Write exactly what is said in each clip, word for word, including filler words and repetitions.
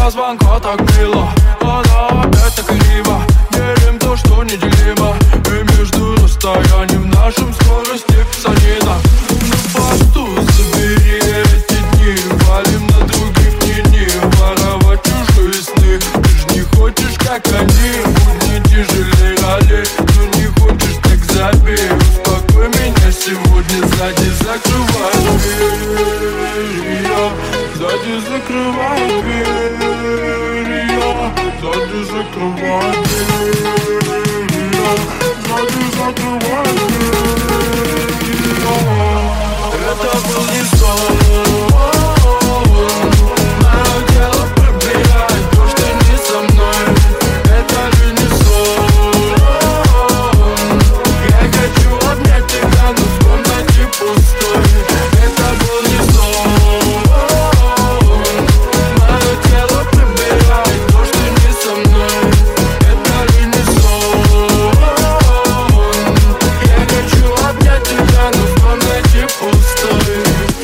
этого звонка так мило. Она опять так криво, верим то, что неделимо. И между расстоянием нашим скорости писанина. На посту забери эти дни, валим на других тени, воровать чужие сны. Ты ж не хочешь, как они, будни тяжелее ролей. Но не хочешь, так забей, успокой меня сегодня. Сзади закрывай дверь, я сзади закрывай дверь, я сзади закрывай дверь, я сзади закрывай дверь, я. Это был не сон. Мое тело пробирает то, что не со мной. Это же не сон. Я хочу обнять тебя, но в комнате пустой. Это был не сон. Мое тело пробирает то, что не со мной. Это же не сон. Я хочу обнять тебя, но в комнате пустой.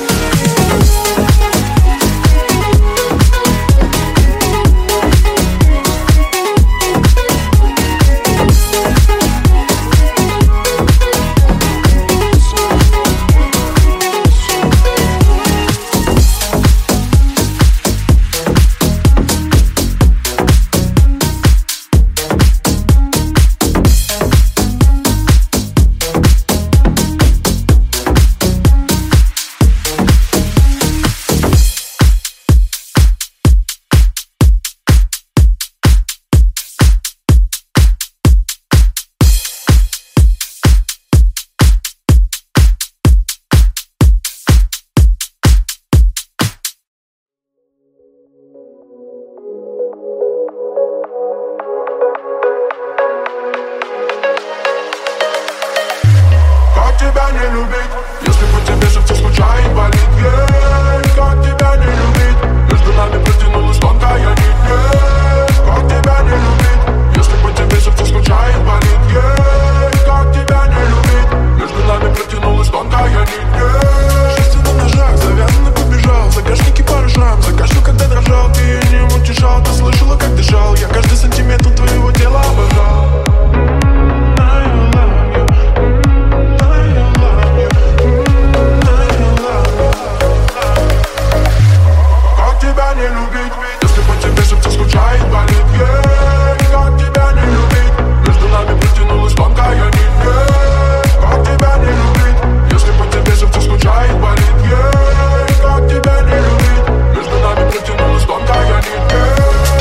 Как тебя не любить, если по тебе сердце скучает, болит, yeah. Как тебя не любить, между нами протянулась тонкая нить, yeah. Как тебя не любить, если по тебе сердце скучает, болит, yeah. Как тебя не любить, между нами протянулась тонкая нить, yeah. Счастье на ножах, завязанно побежал, в загашнике пару шрам, закашлю, когда дрожал, ты ее не утешал, ты слышала, как дышал, я каждый сантиметр твоего тела обожал. Не любить, если по тебе сердце скучает, болит, yeah. Как тебя не любить, между нами протянулась тонкая нить, yeah. Как тебя не любить, если по тебе сердце скучает, болит, yeah. Как тебя не любить, между нами протянулась тонкая нить, yeah.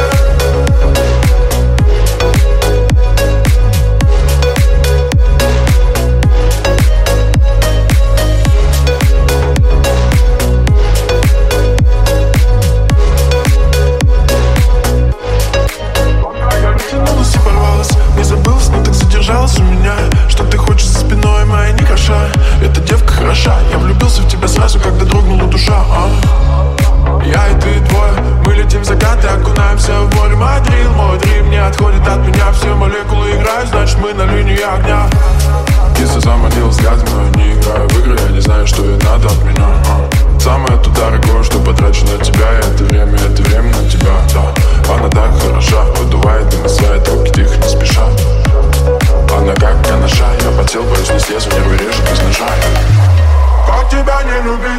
У меня, что ты хочешь за спиной моей, не кроша. Эта девка хороша, я влюбился в тебя сразу, когда дрогнула душа, а? Я и ты двое, мы летим в закат и окунаемся в море. Мой дрил, мой дрим не отходит от меня. Все молекулы играют, значит мы на линии огня. Если заманил взглядом, но не играю в игры. Я не знаю, что ей надо от меня, а? Самое то дорогое, что потрачу на тебя. И это время, это время на тебя, да. Она так хороша, выдувает дым из своей трубки, тихо, не спеша. Она как канаша, я потел, боюсь, не слезу, нервы режет без ножа. Как тебя не любить?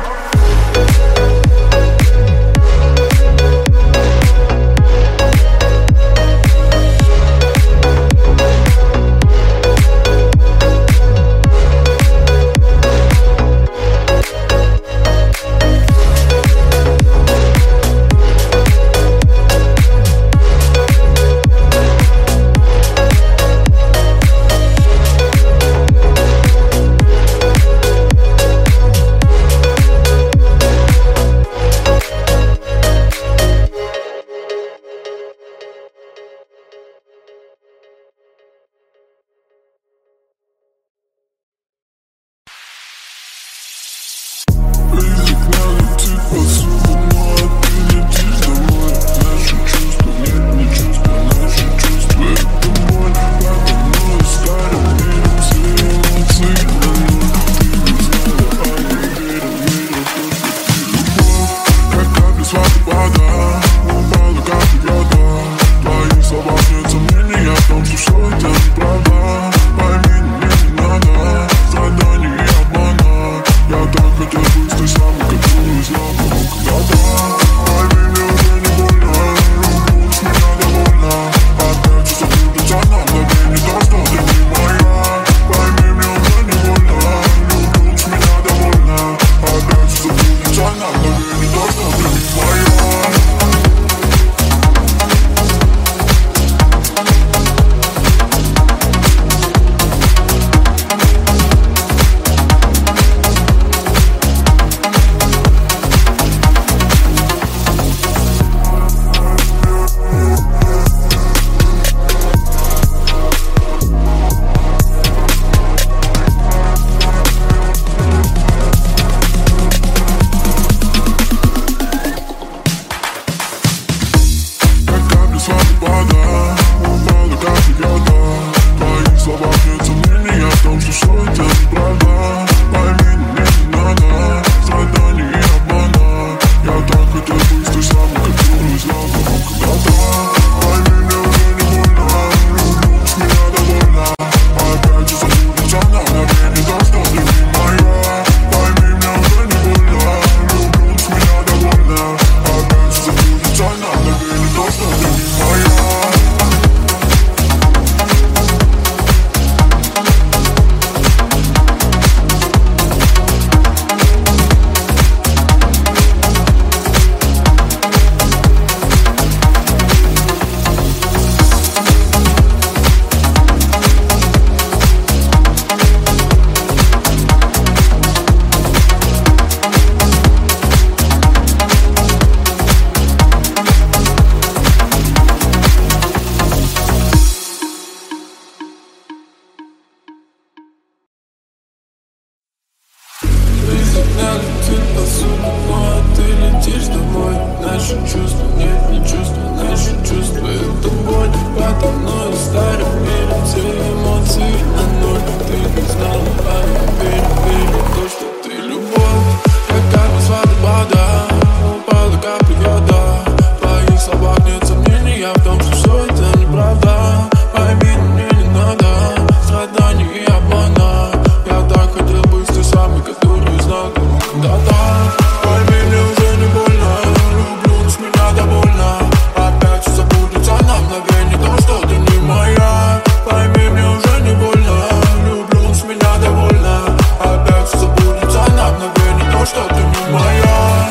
наши чувства, нет, не чувства, наши чувства. Это боль, потому и старым миром все эмоции на ноль. Ты не знала, а я верю, верю в то, что ты любовь. Я как бы с водопада, упала капля йода. В твоих словах нет сомнений в том, что все это неправда. Пойми, мне не надо страданий и обмана. Я так хотел быть той самой, которую знал когда-то. Пойми, мне уже не больно, люблю, но с меня довольно. Опять все забудется на мгновение, то, что ты не моя. Пойми, мне уже не больно, люблю, но с меня довольно. Опять все забудется на мгновение, то, что ты не моя.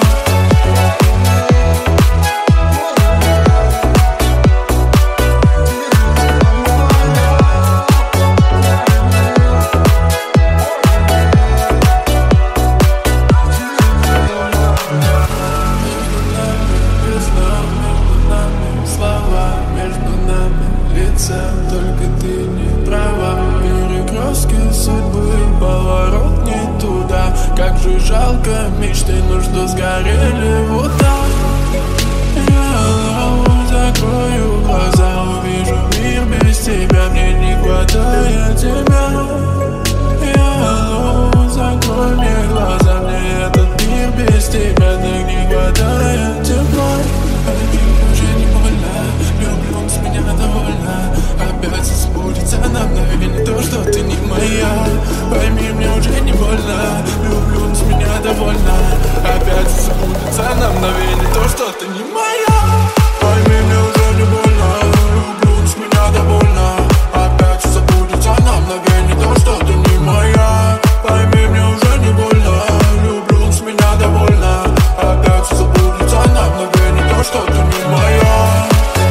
Только ты не права, перекрестки судьбы, поворот не туда. Как же жалко, мечты, ну что сгорели вот так. Я закрою глаза, увижу мир без тебя, мне не хватает тебя. Я закрой мне глаза, мне этот мир без тебя, так не хватает тепла. Уже не больно, люблю, он с меня довольна. Опять сбудется на мгновение то, что ты не моя. Пойми, мне уже не больно, люблю, он с меня довольна. Опять сбудется на мгновение то, что ты не моя. Пойми, мне уже не больно, люблю, он с меня довольна. Опять забудется на мгновение то, что ты не моя. Пойми, мне уже не больно, люблю, он с меня довольна. Опять забудется на мгновение то, что ты не моя.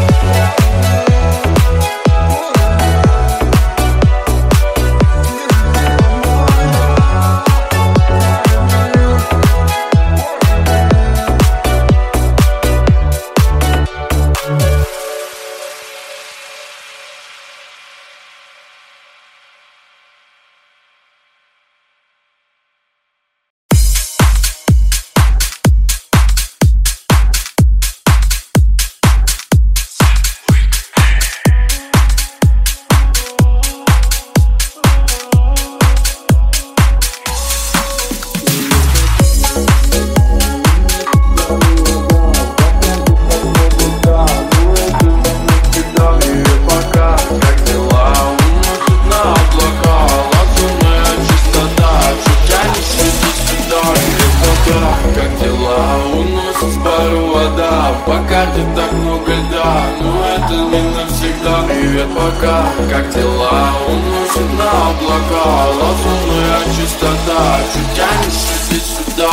Как дела? Уносит на облака лазурная чистота. Чуть тянешься здесь-сюда.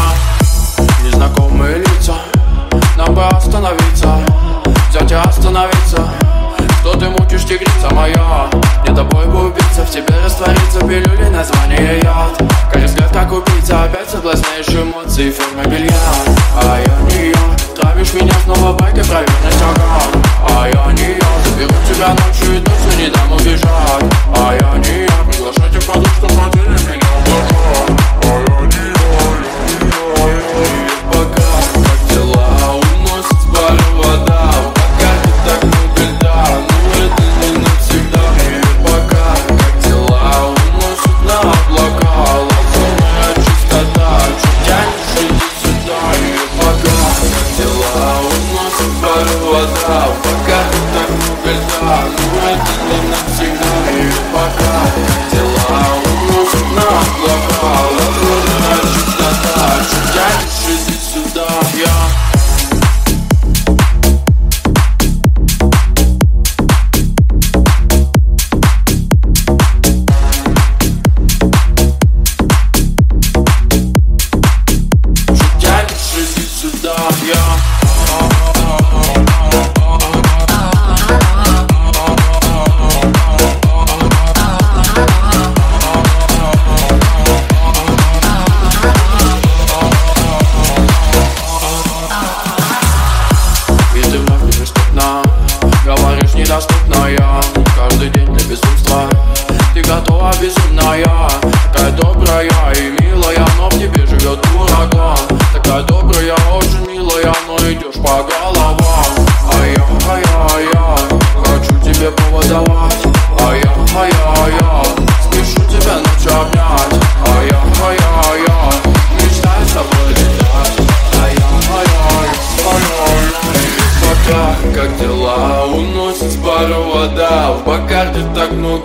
Я незнакомые лица, нам бы остановиться, взять и остановиться. Что ты мутишь, тигрица моя? Не тобой бы убиться, в тебе раствориться пилюли, название яд. Каждый взгляд как убийца, опять соблазняешь эмоции формы белья. А я не я, травишь меня снова байкой, проверенность ага. А я не я, заберу тебя ночью и точно не дам убежать. А я не я, приглашайте в подушку, смотрели меня в глаза. А я не я, я не я, я не пока. Как дела? Уносит с бари вода. Пока ты так много льда, но это не навсегда. Привет, пока. Как дела? Уносит на облака лазурная чистота. Чуть тянешь, иди сюда. Привет, пока. Как дела? Уносит с бари вода. Пока ты так много льда, но это не навсегда. Привет, пока.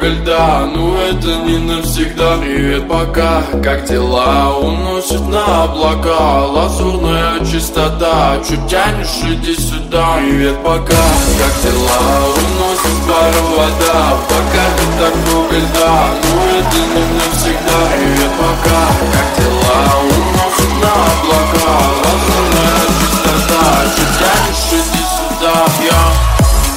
много льда, но это не навсегда. Привет, пока, как дела? Уносит на облака лазурная чистота. Чуть тянешь, иди сюда. Привет, пока, как дела? Уносит пара вода. Пока ты так много льда, но это не навсегда. Привет, пока, как дела? Уносит на облака лазурная чистота. Чуть тянешь, иди сюда, я.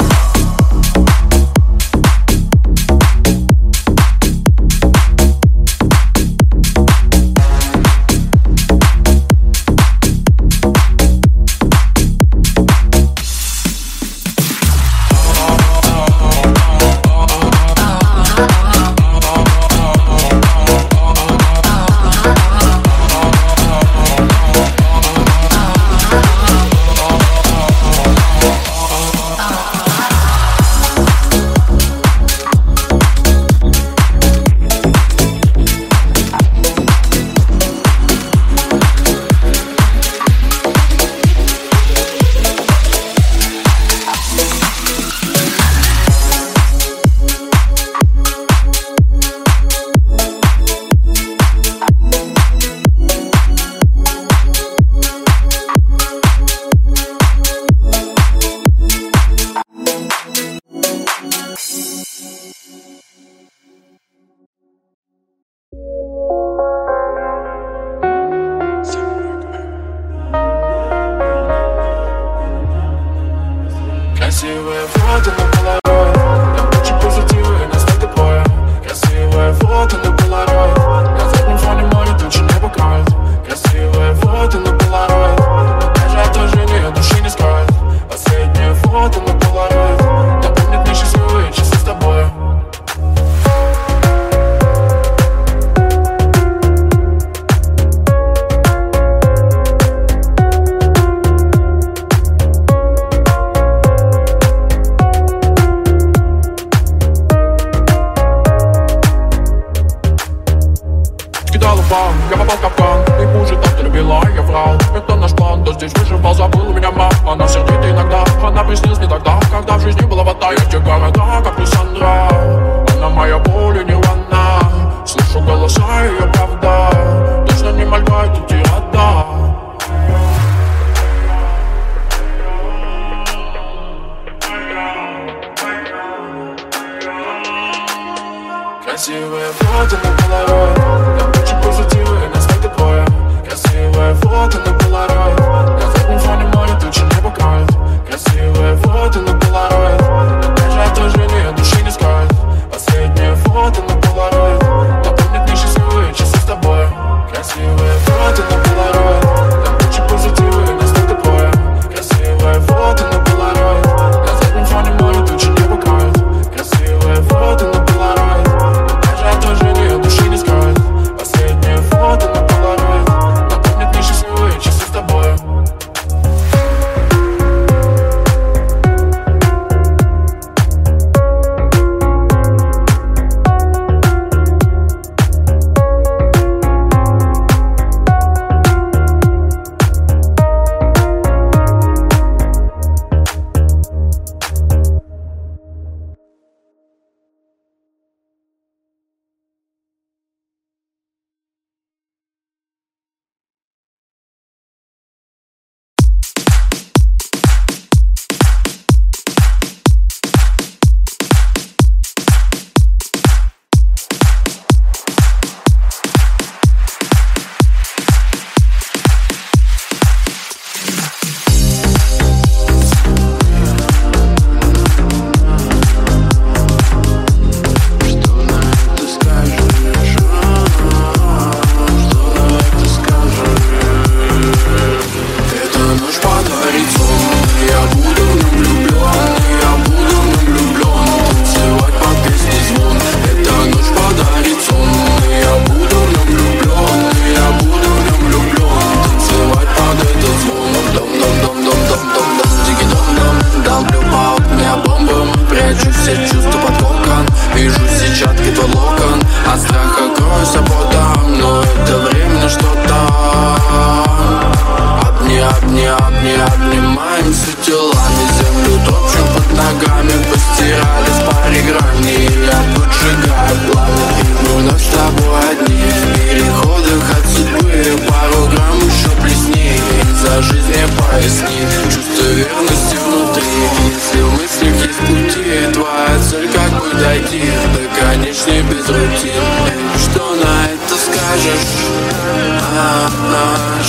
Красивые фото на полароид, там куча позитива и нас так двое. Красивые фото на полароид, на заднем фоне море тучи не покроет. Красивые фото на полароид, но даже отражение души не скроет. Последнее фото на полароид напомнит мне счастливые часы с тобой. Я попал в капкан, и хуже так ты любила, я врал. Это наш план, да здесь выживал, забыл меня мама. Она сердита иногда, она приснилась не тогда, когда в жизни была вода. Я те города, как Лиссандра. Она моя боль и нирвана. Слышу голоса, ее правда. Точно не мольба, это тирада. Красивые фото на полароид, там куча позитива и нас так двое. Красивые фото на полароид, на заднем фоне море тучи не покроет. Красивые фото на полароид, но даже отражение души не скроет. Последнее фото на полароид напомнит мне счастливые часы с тобой.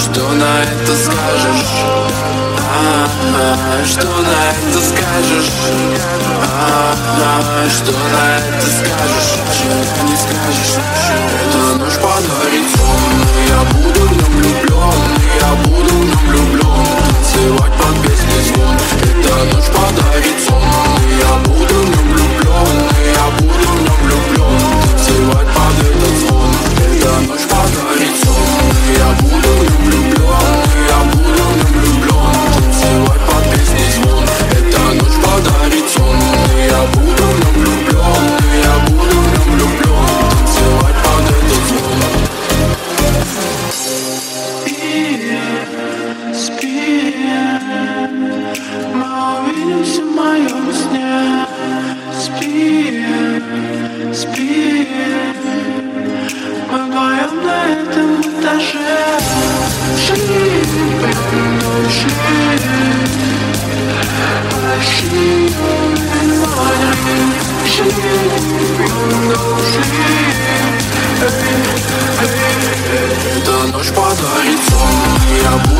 что на это скажешь? А-а-а, что на это скажешь? А-а-а, что на это скажешь? Ничего не скажешь, эта ночь подарит сон. Я буду в нем влюблен, я буду в нем влюблен. Танцевать под песни звон. Эта ночь подарит сон. Я буду в нем влюблен, я буду в нем влюблен. Танцевать под этот звон. Эта ночь подарит сон. Я буду в нем влюблен, я буду в нем влюблен. Танцевать под песни звон. Эта ночь подарит сон. Я буду в нем влюблен, я буду в нем влюблен. Танцевать под этот звон. Спи, мы увидимся в моем сне. Спи, спи, мы вдвоем на этом этаже. Шли, шли, шли, шли, эта ночь подарит сон. Я буду